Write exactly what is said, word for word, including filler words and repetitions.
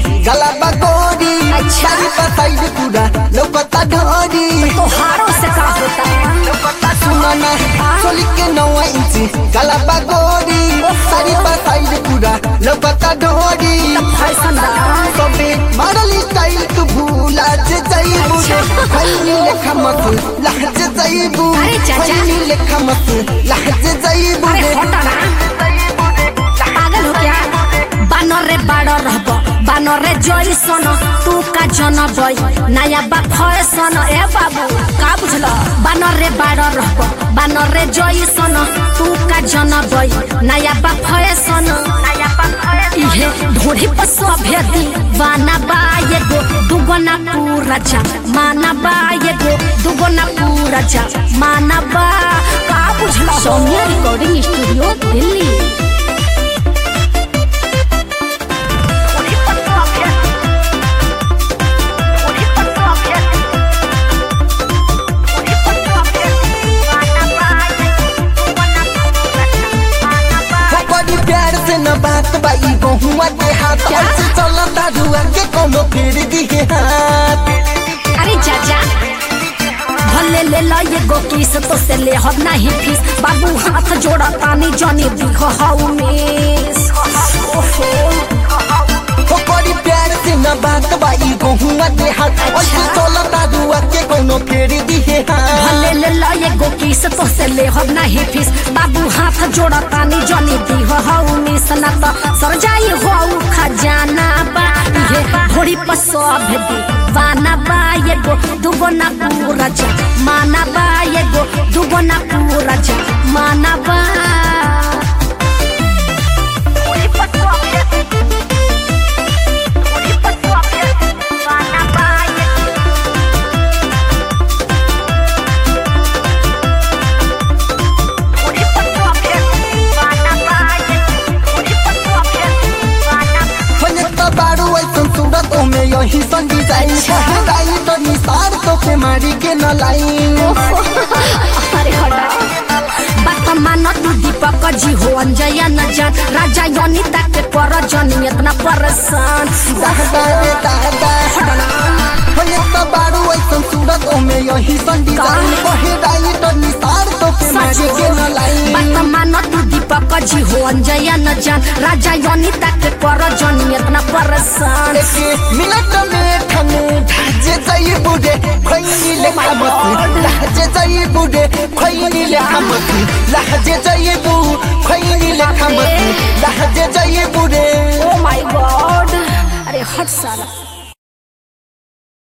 गला बगोरी सारी बताई पूरा लौकता ढोरी तो हारों से का होता है सुनाना सोली के नौवा इंची गला बगोरी सारी बताई पूरा लौकता ढोरी फैशन सबे मॉडल स्टाइल तू भूला जे जाइबू खैनी लेखा मत लहज जाइबू खैनी लेखा मत लहज जाइबू अरे हटा ना पागल हो क्या बानर रे बाड़ रहब बानर रे जइसन तू का जनबई नया बा फैशन ए बाबू का बुझल बानर रे बाड़ रहब बानर रे जइसन तू का जनबई नया बा फैशन नया बा इहे ढोढ़ी पर सभे दीवाना बा एगो दुगना पूरा जा माना बा एगो दुगना पूरा जा माना बा का बुझल सौम्या रिकॉर्डिंग स्टूडियो दिल्ली बात बाई बहुआ के हाथ ऐसे चलता रुआ के कोनो फेर दिए हाथ अरे चाचा भले ले ला ये गो किस तो से ले हब नहीं फीस बाबू हाथ जोड़ा तानी जानी दिखो हाउ मिस ओहो हो बड़ी प्यार से न बात बाई बहुआ के हाथ ऐसे चलता रुआ के कोनो फेर दिए हाथ भले ले ला ये गो किस तो से ले हब नहीं फीस बाबू हाथ जोड़ा तानी जानी दिखो हाउ मिस ना तो सर जाई हो खजाना बा ये थोड़ी पसो भेदी वाना बा ये गो दुगना पूरा जा माना बा ये गो दुगना पूरा जा माना बा यही संगी जाई दाई तो निसार तो पे मारी के न लाइन अरे हटा बात मान तू दीपक जी हो अंजया न जान राजा योनिता के पर जनी इतना परेशान दादा दादा हटना होने तो बारू ऐसा सूरत में यही संगी जाई कहे दाई तो निसार तो पे मारी के न लाइन बात मान तू दीपक जी हो अंजया न जान राजा योनिता के पर जनी इतना परेशान मिनट में ठने धाजे जाई बुडे खैनी ले खामत लहजे जाई बुडे खैनी ले खामत लहजे जाई बु खैनी ले खामत लहजे जाई बुडे ओ माय गॉड अरे हट साला।